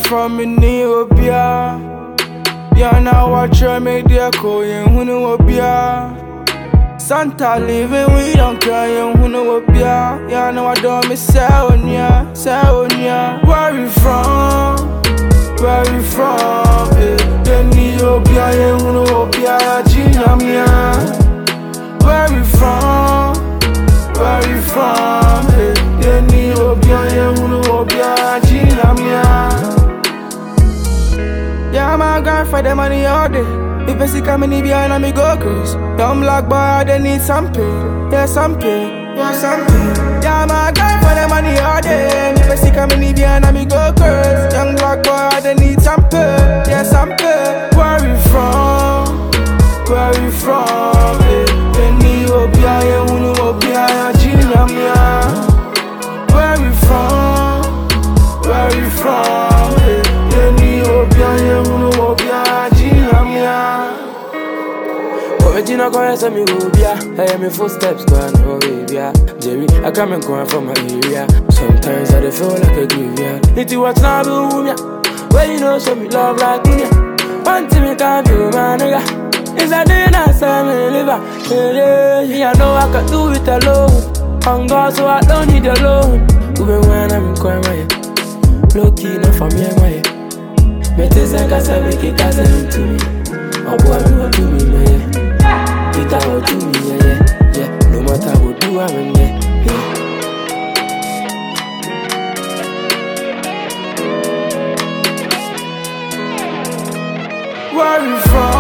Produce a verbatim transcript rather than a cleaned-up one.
from me Neobia. Yeah, now watch her make the echo, yeah, who know what Santa living, we don't cry, and who know what yeah, now I don't miss Saonia, Saonia. Where you from? Where you from? Eh, then Neobia, yeah, who know what Jinamia. Where you from? Where you from? Eh, then Neobia, yeah, who know what Jinamia. Yeah, my girl for the money all day. If I see coming behind me go crazy. Young black boy, they need some pay. Yeah, some pay. Yeah, some pay. Yeah, my girl for the money all day. If I see coming behind me go crazy. Young black boy, they need some pay. Yeah, some pay. Where you from? Where you from? Eh, they need Obia, yeah, who know Obia, Jinamia. Where you from? Where you from? Eh, they need Obia, yeah, who know Obia, Jinamia. Original corner, so me go be I hear me footsteps going over here. Jerry, I come and going from my area. Sometimes I feel like a graveyard. Need to watch now, boom, yeah. Well, you know, show me love like me. One thing me can't do, my nigga. It's a day and I say me liver. Yeah, I know I can do it alone. On God, so I don't need a loan. Even when I'm in crime, low key, no for me, my. Better say, cause I make it, cause I need to me. Oh, boy, me what to me, man. It all to me, yeah, yeah, yeah. No matter what do, I'm in there, yeah. Where you from?